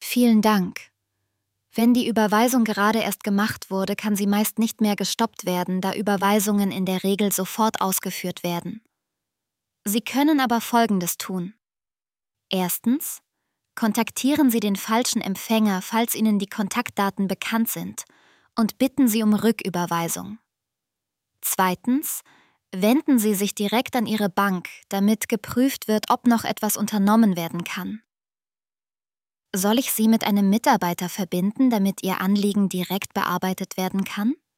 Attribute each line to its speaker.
Speaker 1: Vielen Dank. Wenn die Überweisung gerade erst gemacht wurde, kann sie meist nicht mehr gestoppt werden, da Überweisungen in der Regel sofort ausgeführt werden. Sie können aber Folgendes tun. Erstens: Kontaktieren Sie den falschen Empfänger, falls Ihnen die Kontaktdaten bekannt sind, und bitten Sie um Rücküberweisung. Zweitens: Wenden Sie sich direkt an Ihre Bank, damit geprüft wird, ob noch etwas unternommen werden kann. Soll ich Sie mit einem Mitarbeiter verbinden, damit Ihr Anliegen direkt bearbeitet werden kann?